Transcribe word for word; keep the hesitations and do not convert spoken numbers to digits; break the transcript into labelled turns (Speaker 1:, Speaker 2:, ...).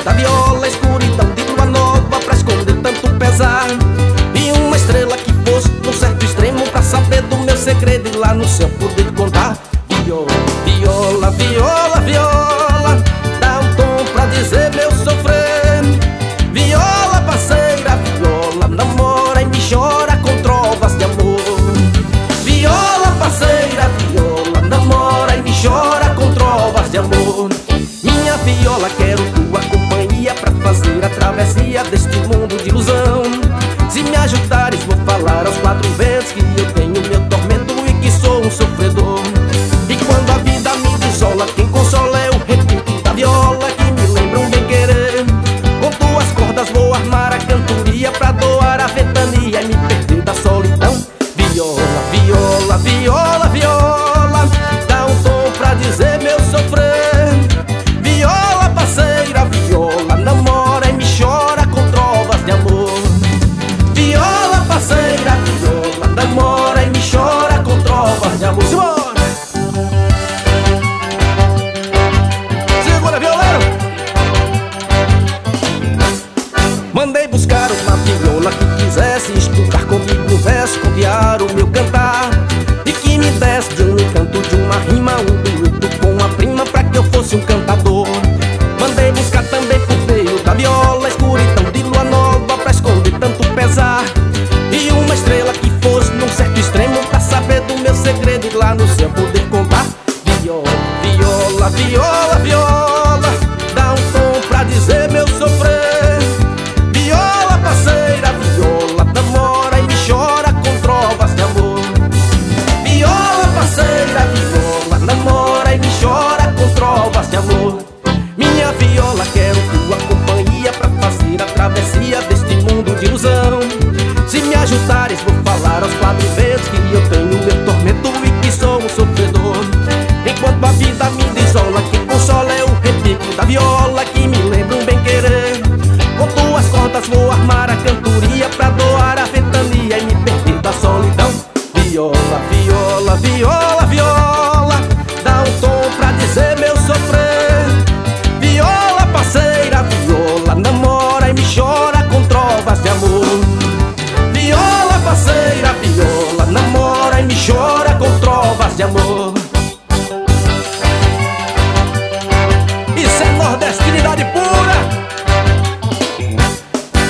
Speaker 1: da viola, escuridão de lua nova pra esconder tanto pesar. E uma estrela que fosse num certo extremo pra saber do meu segredo e lá no céu poder contar. Viola, viola, viola, viola, dá um tom pra dizer meu sofrer. Viola parceira, viola, namora e me chora com trovas de amor. Viola parceira, viola, namora e me chora com trovas de amor. Minha viola, quero tua companhia pra fazer a travessia deste mundo de ilusão. Se me ajudares, vou falar aos quatro ventos que eu tenho meu tormento e que sou um sofredor. E quando a vida me desola, quem consola é o repique da viola que me lembra um bem querer. Com tuas cordas vou armar a cantoria pra doar a ventania e me perder da solidão. Viola, viola, viola, viola, dá um tom pra dizer meu sofrer. Viola parceira, viola, namora e me chora com trovas de amor. Viola parceira, viola, namora e me chora com trovas de amor. Simbora! Segura, violeiro! Mandei buscar uma viola que quisesse estudar comigo no verso, copiar o meu cantar, e que me desse de um encanto, de uma rima, um dueto com a prima pra que eu fosse um cantador. Mandei buscar também por meio da viola, escuridão de lua nova pra esconder tanto pesar. E uma estrela que fosse num certo extremo pra saber do meu segredo e lá no céu poder contar. Viola, viola, viola, viola,